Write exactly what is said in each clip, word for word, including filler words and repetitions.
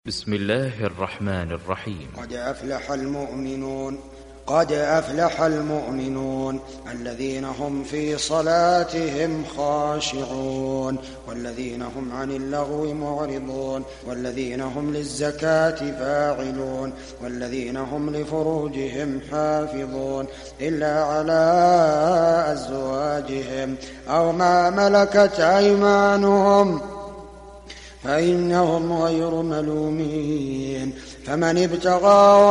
بسم الله الرحمن الرحيم. قد أفلح المؤمنون قد أفلح المؤمنون الذين هم في صلاتهم خاشعون والذين هم عن اللغو معرضون والذين هم للزكاة فاعلون والذين هم لفروجهم حافظون إلا على أزواجهم أو ما ملكت أيمانهم فإنهم غير ملومين. فمن ابتغى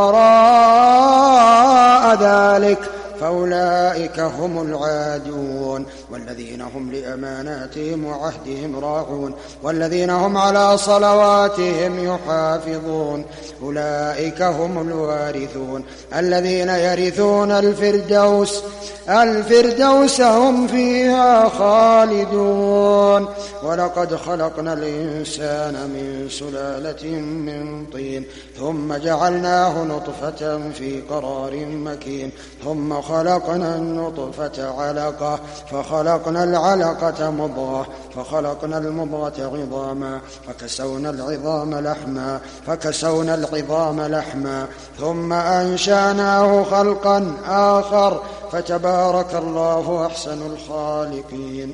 وراء ذلك فأولئك هم العادون والذين هم لأماناتهم وعهدهم راعون والذين هم على صلواتهم يحافظون أولئك هم الوارثون الذين يرثون الفردوس الفردوس هم فيها خالدون. ولقد خلقنا الإنسان من سلالة من طين ثم جعلناه نطفة في قرار مكين ثم خلقنا النطفة علقة فخلقنا العلقة مضغة فخلقنا المضغة عظاما فكسونا العظام لحما فكسونا العظام لحما ثم أنشأناه خلقا آخر فتبارك الله أحسن الخالقين.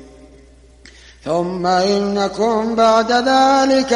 ثم إنكم بعد ذلك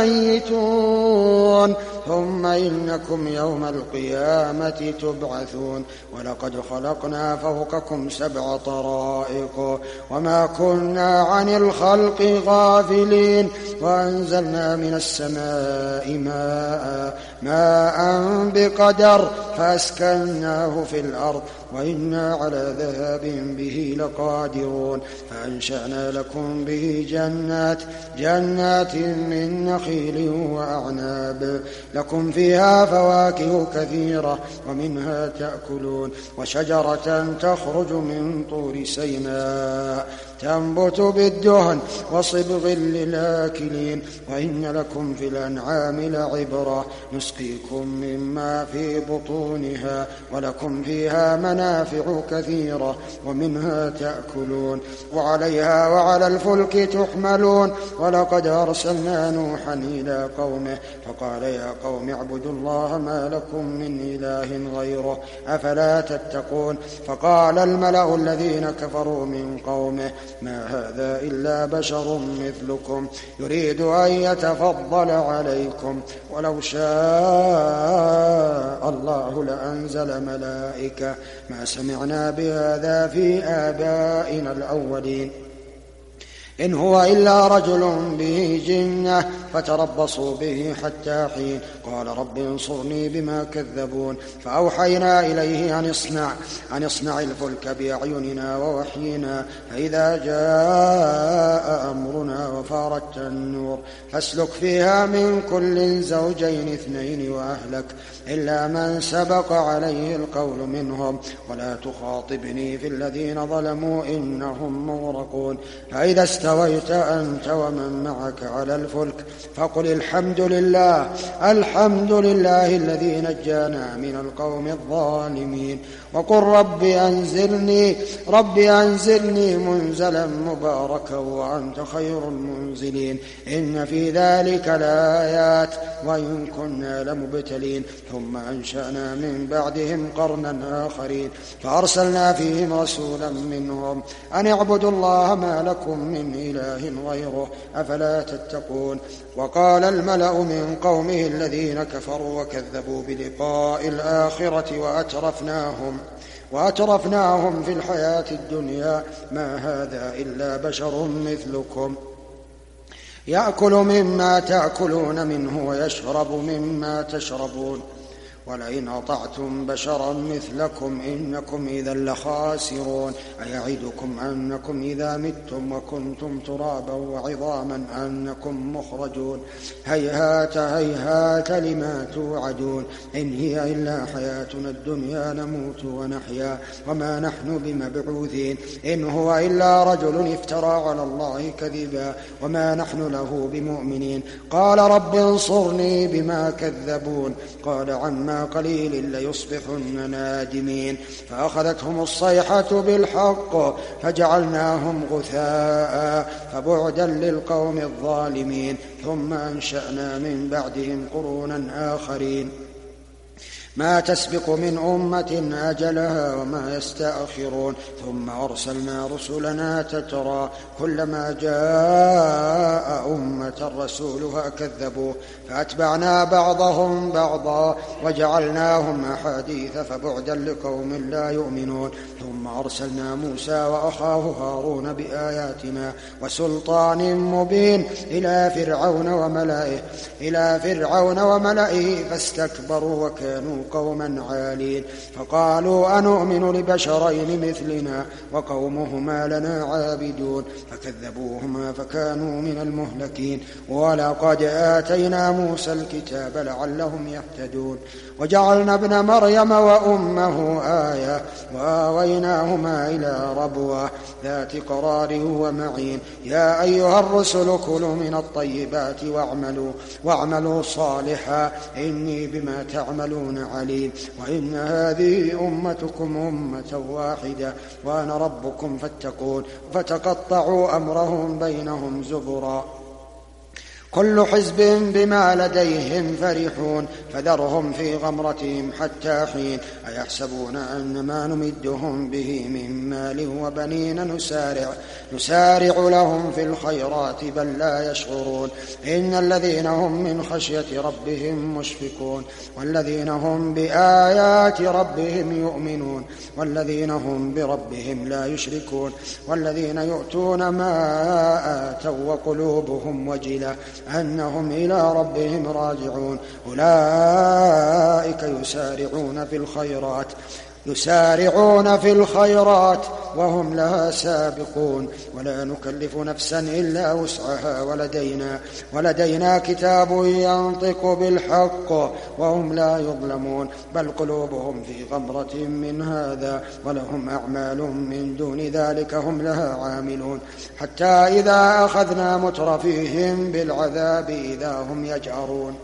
لميتون ثم إنكم يوم القيامة تبعثون. ولقد خلقنا فوقكم سبع طرائق وما كنا عن الخلق غافلين وأنزلنا من السماء ماء ماء بقدر فأسكناه في الأرض وإنا على ذهاب به لقادرون. فأنشأنا لكم به جنات جنات من نخيل وأعناب لكم فيها فواكه كثيرة ومنها تأكلون وشجرة تخرج من طور سيناء تنبت بالدهن وصبغ للآكلين وإن لكم في الأنعام لعبرة نسقيكم مما في بطونها ولكم فيها منافع كثيرة ومنها تأكلون وعليها وعلى الفلك تحملون. ولقد أرسلنا نوحا إلى قومه فقال يا قوم اعبدوا الله ما لكم من إله غيره أفلا تتقون. فقال الملأ الذين كفروا من قومه ما هذا إلا بشر مثلكم يريد أن يتفضل عليكم ولو شاء الله لأنزل ملائكة ما سمعنا بهذا في آبائنا الأولين إن هو إلا رجل به جنة فتربصوا به حتى حين. قال رب انصرني بما كذبون فأوحينا إليه أن اصنع أن اصنع الفلك بأعيننا ووحينا فإذا جاء أمرنا وفارت النور فاسلك فيها من كل زوجين اثنين وأهلك إلا من سبق عليه القول منهم ولا تخاطبني في الذين ظلموا إنهم مغرقون. فإذا استويت أنت ومن معك على الفلك فقل الحمد لله الحمد لله الذي نجانا من القوم الظالمين وقل رب أنزلني رب أنزلني منزلا مباركا وأنت خير المنزلين إن في ذلك لآيات وإن كنا لمبتلين. ثم أنشأنا من بعدهم قرنا آخرين فأرسلنا فيهم رسولا منهم أن اعبدوا الله ما لكم من إله غيره أفلا تتقون. وقال الملأ من قومه الذين كفروا وكذبوا بلقاء الآخرة وأترفناهم وأترفناهم في الحياة الدنيا ما هذا إلا بشر مثلكم يأكل مما تأكلون منه ويشرب مما تشربون ولئن أطعتم بشرا مثلكم إنكم إذا لخاسرون. أيعدكم أنكم إذا متم وكنتم ترابا وعظاما أنكم مخرجون هيهات هيهات لما توعدون إن هي إلا حياتنا الدنيا نموت ونحيا وما نحن بمبعوثين إن هو إلا رجل افترى على الله كذبا وما نحن له بمؤمنين. قال رب انصرني بما كذبون قال عما فعما قليل ليصبحن نادمين فأخذتهم الصيحة بالحق فجعلناهم غثاء فبعدا للقوم الظالمين ثم أنشأنا من بعدهم قرونا آخرين ما تسبق من أمة أجلها وما يستأخرون ثم أرسلنا رسلنا تترى كلما جاء أمة رسولها كذبوه فأتبعنا بعضهم بعضا وجعلناهم أحاديث فبعدا لقوم لا يؤمنون ثم أرسلنا موسى وأخاه هارون بآياتنا وسلطان مبين إلى فرعون وملئه إلى فرعون وملئه فاستكبروا وكانوا قوما عالين فقالوا أنؤمن لبشرين مثلنا وقومهما لنا عابدون فكذبوهما فكانوا من المهلكين ولقد آتينا موسى الكتاب لعلهم يهتدون وجعلنا ابن مريم وأمه آية وآويناهما إلى ربوة ذات قرار ومعين يا أيها الرسل كلوا من الطيبات واعملوا, واعملوا صالحا إني بما تعملون عليم وإن هذه أمتكم أمة واحدة وأنا ربكم فاتقون فتقطعوا أمرهم بينهم زبرا كل حزب بما لديهم فرحون فذرهم في غمرتهم حتى حين أيحسبون أن ما نمدهم به من مال وبنين نسارع, نسارع لهم في الخيرات بل لا يشعرون إن الذين هم من خشية ربهم مشفقون والذين هم بآيات ربهم يؤمنون والذين هم بربهم لا يشركون والذين يؤتون ما آتوا وقلوبهم وجلة أنهم إلى ربهم راجعون أولئك يسارعون في الخيرات يسارعون في الخيرات وهم لها سابقون ولا نكلف نفسا إلا وسعها ولدينا, ولدينا كتاب ينطق بالحق وهم لا يظلمون بل قلوبهم في غمرة من هذا ولهم أعمال من دون ذلك هم لها عاملون حتى إذا أخذنا مترفيهم بالعذاب إذا هم يجأرون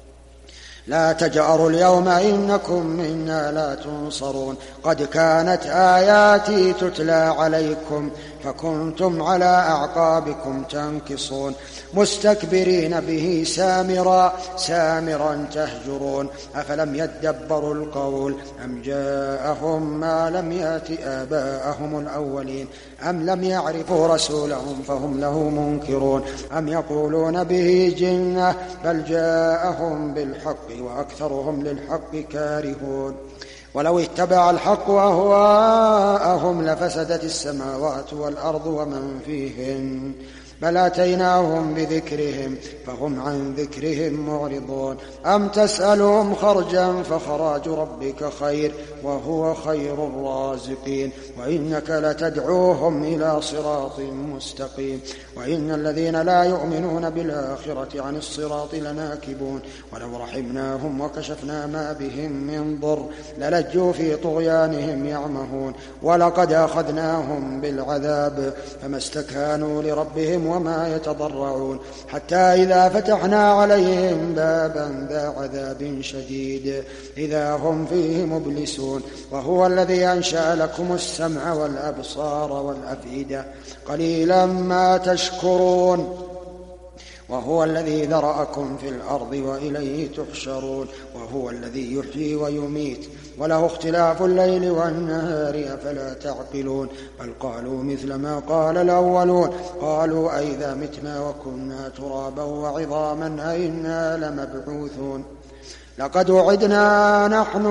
لا تجأروا اليوم إنكم منا لا تنصرون قد كانت آياتي تتلى عليكم فكنتم على أعقابكم تنكصون مستكبرين به سامرا سامرا تهجرون أفلم يدبروا القول أم جاءهم ما لم يأت آباءهم الأولين أم لم يعرفوا رسولهم فهم له منكرون أم يقولون به جنة بل جاءهم بالحق وأكثرهم للحق كارهون ولو اتبع الحق أهواءهم لفسدت السماوات والأرض ومن فيهن بل أتيناهم بذكرهم فهم عن ذكرهم معرضون أم تسألهم خرجا فخراج ربك خير وهو خير الرازقين وإنك لتدعوهم إلى صراط مستقيم وإن الذين لا يؤمنون بالآخرة عن الصراط لناكبون ولو رحمناهم وكشفنا ما بهم من ضر للجوا في طغيانهم يعمهون ولقد أخذناهم بالعذاب فما استكانوا لربهم وما يتضرعون حتى إذا فتحنا عليهم بابا ذا عذاب شديد إذا هم فيه مبلسون وهو الذي أنشأ لكم السمع والأبصار والأفئدة قليلا ما تشكرون وهو الذي ذرأكم في الأرض وإليه تحشرون وهو الذي يحيي ويميت وله اختلاف الليل والنهار أفلا تعقلون بل قالوا مثل ما قال الأولون قالوا أئذا متنا وكنا ترابا وعظاما أئنا لمبعوثون لقد وعدنا نحن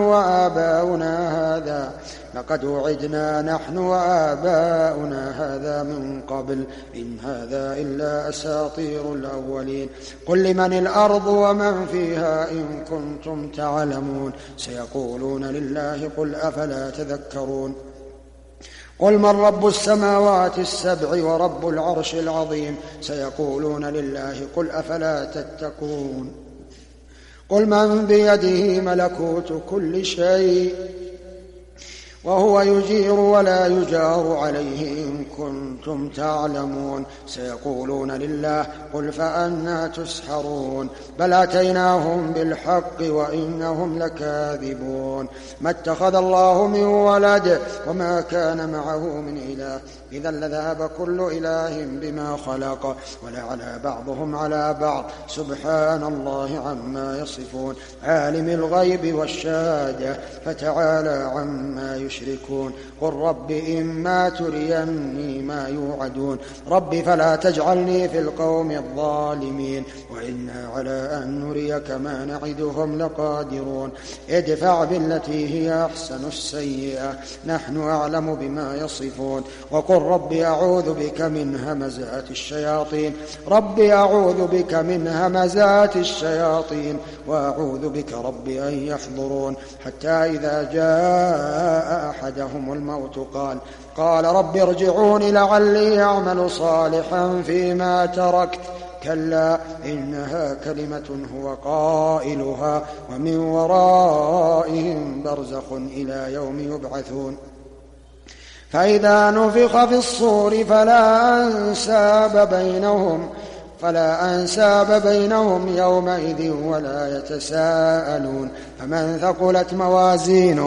وآباؤنا هذا لقد وعدنا نحن وآباؤنا هذا من قبل إن هذا إلا أساطير الأولين قل لمن الأرض ومن فيها إن كنتم تعلمون سيقولون لله قل أفلا تذكرون قل من رب السماوات السبع ورب العرش العظيم سيقولون لله قل أفلا تتقون قل من بيده ملكوت كل شيء وهو يجير ولا يجار عليه إن كنتم تعلمون. سيقولون لله قل فأنى تسحرون بل أتيناهم بالحق وإنهم لكاذبون. ما اتخذ الله من ولد وما كان معه من إله إذا لذهب كل إله بما خلق ولعلى بعضهم على بعض سبحان الله عما يصفون. عالم الغيب والشهادة فتعالى عما يشركون. قل رب إما تريني ما يوعدون رب فلا تجعلني في القوم الظالمين وإنا على أن نريك ما نعدهم لقادرون. ادفع بالتي هي أحسن السيئة نحن أعلم بما يصفون. وقل رب أعوذ بك من همزات الشياطين رب أعوذ بك من همزات الشياطين وأعوذ بك رب أن يحضرون. حتى إذا جاء أحدهم الموت قال قال رب ارجعون لعلي أعمل صالحا فيما تركت كلا إنها كلمة هو قائلها ومن ورائهم برزخ إلى يوم يبعثون. فإذا نفخ في الصور فلا أنساب بينهم فلا أنساب بينهم يومئذ ولا يتساءلون. فمن ثقلت موازينه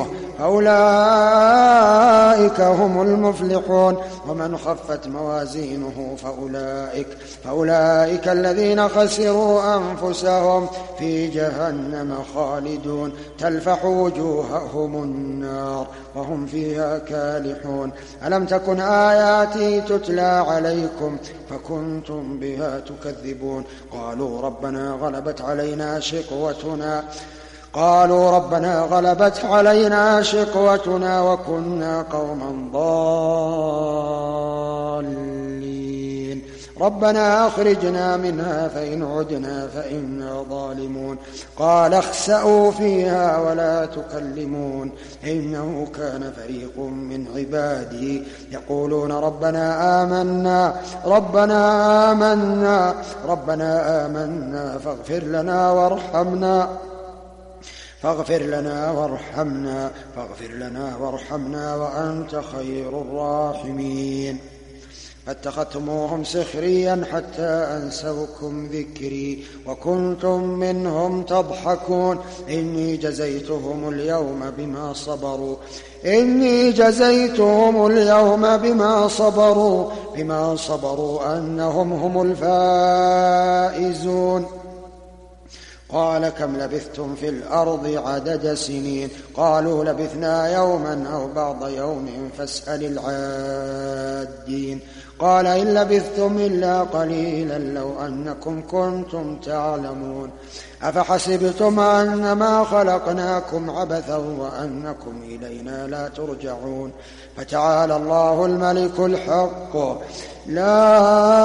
فأولئك هم المفلحون ومن خفت موازينه فأولئك, فأولئك الذين خسروا أنفسهم في جهنم خالدون تلفح وجوههم النار وهم فيها كالحون. ألم تكن آياتي تتلى عليكم فكنتم بها تكذبون. قالوا ربنا غلبت علينا شقوتنا قالوا ربنا غلبت علينا شقوتنا وكنا قوما ضالين ربنا أخرجنا منها فإن عدنا فإنا ظالمون. قال اخسأوا فيها ولا تكلمون إنه كان فريق من عبادي يقولون ربنا آمنا ربنا آمنا ربنا آمنا فاغفر لنا وارحمنا فاغفر لنا وارحمنا فاغفر لنا وارحمنا وأنت خير الراحمين. فاتخذتموهم سخريا حتى أنسوكم ذكري وكنتم منهم تضحكون. إني جزيتهم اليوم بما صبروا إني جزيتهم اليوم بما صبروا بما صبروا أنهم هم الفائزون. قال كم لبثتم في الأرض عدد سنين قالوا لبثنا يوما أو بعض يوم فاسأل العادين. قال إن لبثتم إلا قليلا لو أنكم كنتم تعلمون. أفحسبتم أنما خلقناكم عبثا وأنكم إلينا لا ترجعون. فتعالى الله الملك الحق لا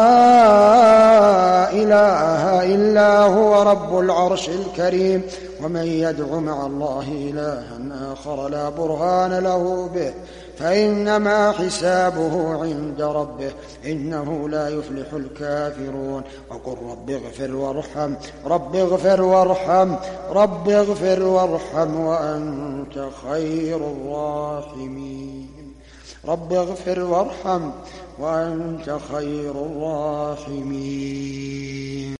إله إلا هو رب العرش الكريم. ومن يدع مع الله إلها آخر لا برهان له به فإنما حسابه عند ربه إنه لا يفلح الكافرون. وقل رب اغفر وارحم رب اغفر وارحم رب اغفر وارحم وأنت خير الراحمين. رب اغفر وارحم وأنت خير الراحمين.